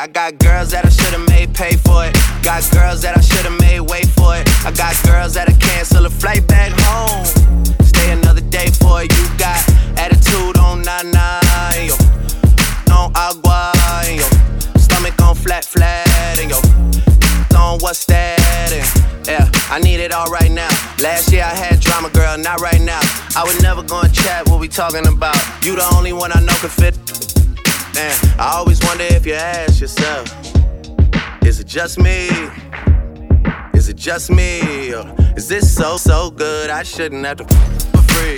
I got girls that I should've made pay for it. Got girls that I should've made wait for it. I got girls that'll cancel a flight back home. Stay another day for it. You got attitude on nana, yo. On agua, yo. Stomach on flat, and yo. On what's that? And, yeah, I need it all right now. Last year I had drama, girl, not right now. I would never go and chat what we talking about. You the only one I know can fit. Man, I always wonder if you ask yourself, is it just me? Is it just me? Or is this so good I shouldn't have to for free?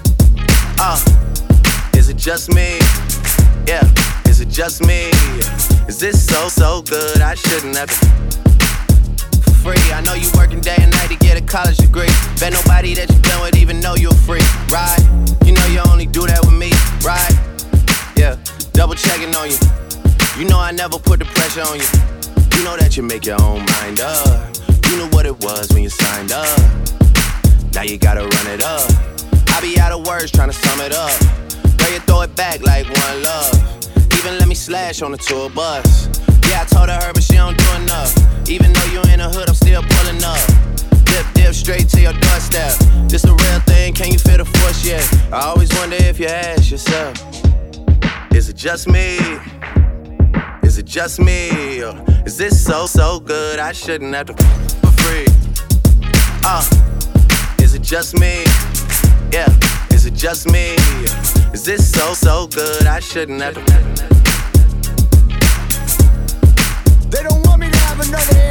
Is it just me? Yeah, is it just me? Is this so good I shouldn't have to free? I know you working day and night to get a college degree. Bet nobody that you been with even know you're free, right? You know you only do that with me, right? Yeah, double checking on you. You know I never put the pressure on you. You know that you make your own mind up. You knew what it was when you signed up. Now you gotta run it up. I be out of words trying to sum it up. Girl, you throw it back like one love. Even let me slash on the tour bus. Yeah, I told her, but she don't do enough. Even though you in the hood, I'm still pulling up. Dip straight to your doorstep. This the real thing, can you feel the force yet? I always wonder if you ask yourself, is it just me? Is it just me? Or is this so good I shouldn't have to for free? Is it just me? Yeah, is it just me? Is this so good I shouldn't have to? They don't want me to have another